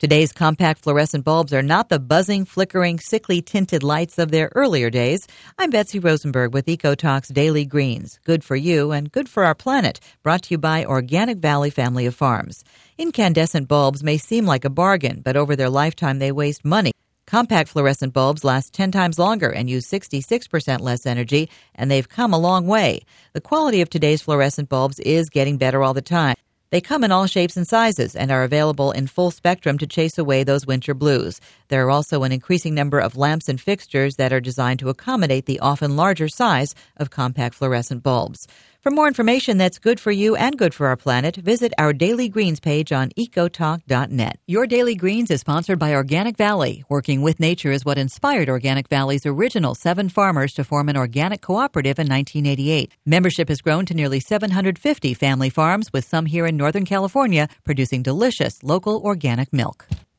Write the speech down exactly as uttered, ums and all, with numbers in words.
Today's compact fluorescent bulbs are not the buzzing, flickering, sickly tinted lights of their earlier days. I'm Betsy Rosenberg with EcoTalk's Daily Greens. Good for you and good for our planet. Brought to you by Organic Valley Family of Farms. Incandescent bulbs may seem like a bargain, but over their lifetime they waste money. Compact fluorescent bulbs last ten times longer and use sixty-six percent less energy, and they've come a long way. The quality of today's fluorescent bulbs is getting better all the time. They come in all shapes and sizes and are available in full spectrum to chase away those winter blues. There are also an increasing number of lamps and fixtures that are designed to accommodate the often larger size of compact fluorescent bulbs. For more information that's good for you and good for our planet, visit our Daily Greens page on ecotalk dot net. Your Daily Greens is sponsored by Organic Valley. Working with nature is what inspired Organic Valley's original seven farmers to form an organic cooperative in nineteen eighty-eight. Membership has grown to nearly seven hundred fifty family farms, with some here in Northern California producing delicious local organic milk.